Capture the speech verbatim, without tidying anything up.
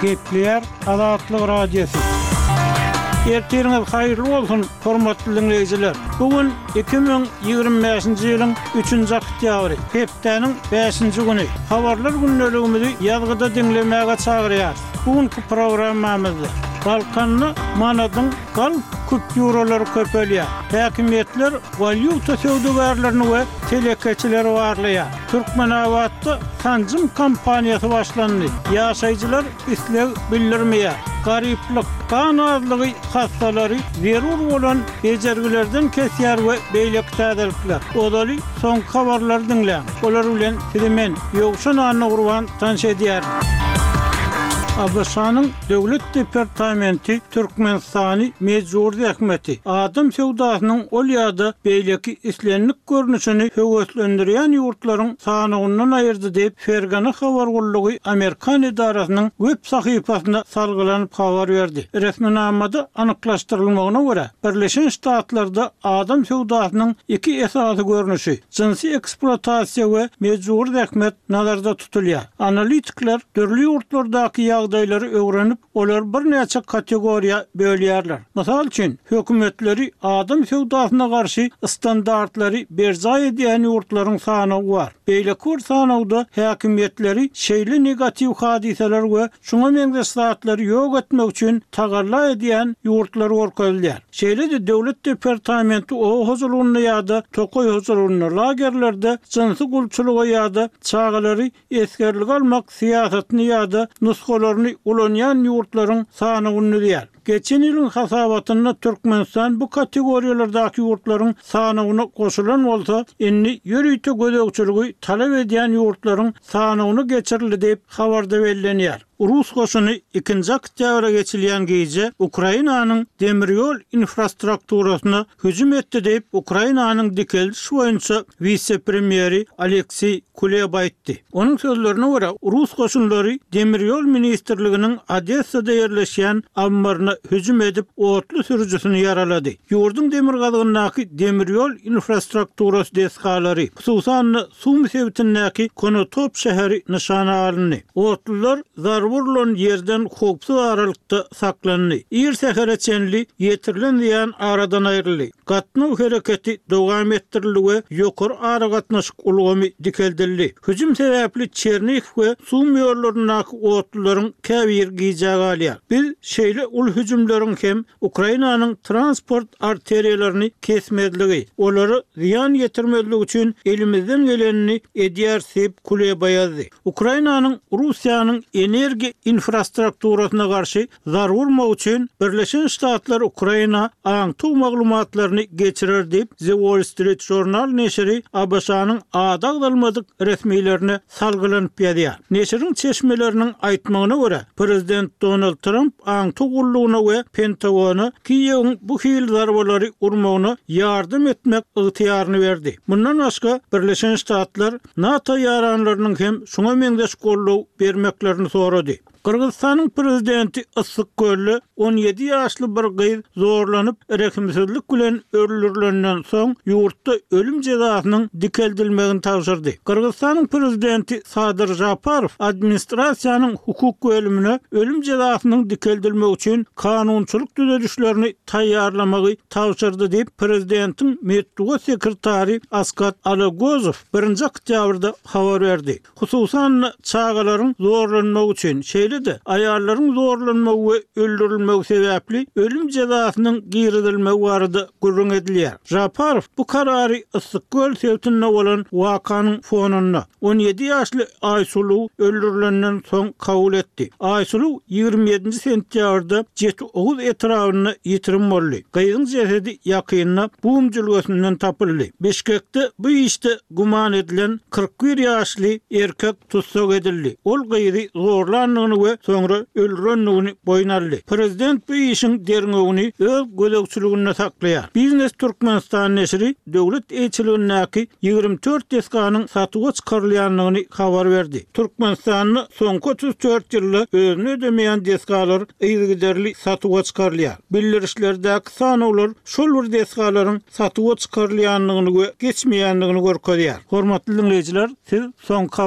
Gepler Azatlyk Radiosu. Ertiriniz hayırlı olsun, hormatly dinleyijiler. Bugün iki bin ýygrimi beşinji ýylyň üçünji oktýabry, hepdeniň beşinji güni. Habarlar günneligimizi ýazgyda dinlemäge çagyrýar. Bugünkü programmamyzda Balkanly manadyň gal kupýuralary köpelýär. Häkimetler valyuta söwdegärlerini we telekeçileri warlaýar. Türkmenawatda tanjym kampaniýasy başlandy. Ýaşaýjylar isleg bildirmeýär. Garyplyk, kan azlygy hastalary zerur bolan bejergilerden kesýär we beýlek täzelikler. Odaly soň habarlar dinleýän. Olar bilen sizimen ýogşan anyny gurban tanış edýär. Abaşanyň Döwlet Departamenti Türkmenistany Mejburi Häkimeti adam sewdasynyň ol ýa-da beýleki islenlik görnüşini höwetlendirýän ýurtlaryň sanygyndan aýyrdy diýip Fergana habar gullugy Amerikan idarasynyň web sahypasynda salgylanyp habar berdi. Resminamada anyklaşdyrylmagyna görä, Birleşen Ştatlarda adam sewdasynyň iki esasy görnüşi, jinsi eksploatasiýa we mejburi häkimet nazarda tutulýar. Analitikler dörli ýurtlardaky ýagdaýlary öwrenip, olar bir näçe kategoriýa bölýärler. Mysal üçin, hökümetleri adam sewdasyna garşy standartlary berja edýän ýurtlaryň sany bar. Beýleki sanawda häkimetleri şeýle negativ hadiseler we şuňa meňze saatları ýok etmek üçin tagarla edýän ýurtlar gorkadylýar. Şeýle de Döwlet Departamenti o huzurlugyny ýa-da tokoy huzurlugyny lagerlerde jinsy gulçulugy ýa-da çağalary eskerlik almak siýasatyny ýa-da nuskalaryny ulanýan ýurtlaryň sanyny diýär. Geçen ýylyň hasabatyna Türkmenistan bu kategoriýalardaky ýurtlaryň sanyny goşulan bolsa, inni ýürüýte gödökçüligi talap edýän ýurtlaryň sanyny geçirildi diýip habarda bellenýär. Rus goşuny ikinji oktýabra geçilýän gece Ukrainanyň demiryol infrastrukturasyna hüjüm etdi diýip Ukrainanyň dikeldiş boýunça vice-premieri Aleksey Kuleba aýtdy. Onuň sözlerine görä, Rus goşunlary demiryol ministrliginiň Odessada ýerleşýän ambaryna hüjüm edip otly sürüjüsini yaralady. Ýurdun demir gazygynyňky demiryol infrastrukturasy desgalary, hususan suw sebitindäki Konotop şäheri nyşana alındy. Otlylar zarwurlan ýerden hopsuz aralykda saklandy. Ir sähere çenli ýetirilen diýen aradan aýryldy. Gatnaw hereketi dowam etdirildi we ýokary ara gatnaşyk ulgamy dikeldirildi. Hüjüm sebäpli Çerniw we suw ýerlerindäki otlylaryň käbir giýjägi alýar. Biz şeýle ul hüjümleriň hem Ukrainanyň transport arteriýalaryny kesmedligi, olary ziýan ýetirmedligi üçin elimizden gelenini edýär diýip Kuleba ýazdy. Ukrainanyň Russiýanyň energiýa infrastrukturasyna garşy zarurmak üçin Birleşen Ştatlar Ukraina aňtuw maglumatlaryny geçirer diýip The Wall Street Journal neşri Abaşanyň adagdalmadyk resmiýlerini salgylanyp ýazýar. Neşriň çeşmeleriniň aýtmagyna görä, Prezident Donald Trump aňtuw gullugyna we Pentagona Kiýewiň bu hil zarbalary urmagyna ýardym etmek ygtyýaryny berdi. Mundan başga Birleşen Ştatlar NATO ýaranlarynyň hem şuňa meňzeş gollug bermeklerini sorady. Kırgızstanyň prezidenti Issyk Gölli on ýedi ýaşly bir gyz zorlanyp rekimsizlik bilen öldürilenden soň ýurtda ölüm jazasynyň dikeldilmegini tapşyrdy. Kırgızstanyň prezidenti Sadyr Japarow administrasiýanyň hukuk bölümine ölüm jazasynyň dikeldilmegi üçin kanunçylyk düzelişlerini taýýarlamagy tapşyrdy diýip prezidentiň medeniýet sekretary Askat Alagozow birinji oktýabrda habar berdi. Hususan çağalaryň zorlanmagy üçin şeýle de aýarlaryň zorlanmagy we öldürilmegi sebäpli ölüm jazasynyň giridilmegi barada gurrun edilýär. Japarow bu karary Issyk Göl sewtinde bolan wakanyň fonunda on ýedi ýaşly Aýsulu öldürilenden soň kabul etdi. Aýsulu ýygrimi ýedinji sentýabrda ýetdi oguz etrawyny ýitirim boldy. Gyzyň jesedi ýakynyna bum jülgesinden tapyldy. Beşkekde bu işte guman edilen kırk bir ýaşly erkek tutsak edildi. Ol gyzy zorlandygyny we soňra öldürenligini boýnaldy. Prezident bu işin derňegini öz gözegçiligine saklaýar. Biznes Türkmenistan neşri döwlet eýçiligindäki ýygrimi dört deskanyň satyga çykarylýanlygyny habar berdi. Türkmenistanyň soňky otuz dört ýylda özüne ödemeýän deskalar ýygyderli satyga çykarylýar. Bildirişlerdäki sanawlar şol bir deskalaryň satyga çykarylýanlygyny we geçmeýänligini görkezýär. Hormatly dinleýijiler, siz soňky